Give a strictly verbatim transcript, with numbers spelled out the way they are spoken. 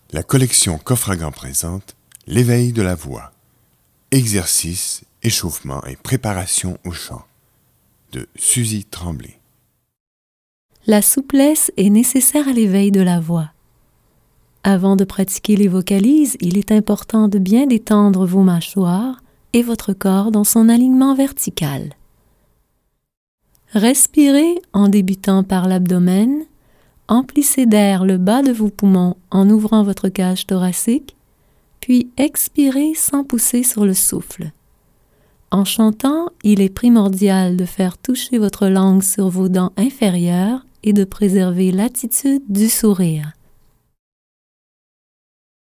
La collection Coffre-à-Gants présente l'éveil de la voix. Exercice, échauffement et préparation au chant de Suzy Tremblay. La souplesse est nécessaire à l'éveil de la voix. Avant de pratiquer les vocalises, il est important de bien détendre vos mâchoires et votre corps dans son alignement vertical. Respirez en débutant par l'abdomen. Emplissez d'air le bas de vos poumons en ouvrant votre cage thoracique, puis expirez sans pousser sur le souffle. En chantant, il est primordial de faire toucher votre langue sur vos dents inférieures et de préserver l'attitude du sourire.